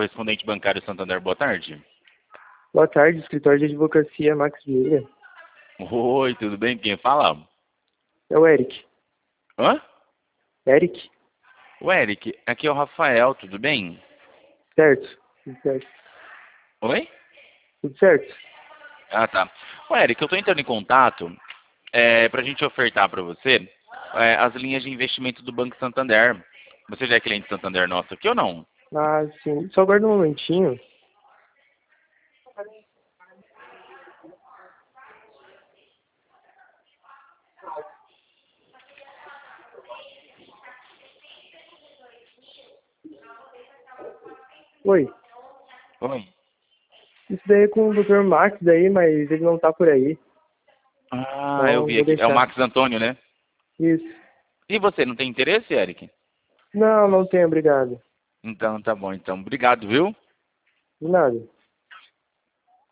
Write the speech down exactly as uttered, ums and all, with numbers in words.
correspondente bancário Santander, boa tarde. Boa tarde, escritório de advocacia Max Vieira. Oi, tudo bem? Quem fala? É o Eric. Hã? Eric? O Eric, aqui é o Rafael, tudo bem? Certo. Tudo certo. Oi? Tudo certo. Ah, tá. O Eric, eu tô entrando em contato é, pra gente ofertar pra você é, as linhas de investimento do Banco Santander. Você já é cliente Santander nosso aqui ou não? Ah, sim. Só aguarda um momentinho. Oi. Oi. Isso daí é com o doutor Max daí, mas ele não tá por aí. Ah, eu Então, vi vou aqui. É o deixar. Max Antônio, né? Isso. E você, não tem interesse, Eric? Não, não tem, obrigado. Então, tá bom. Então, obrigado, viu? De nada.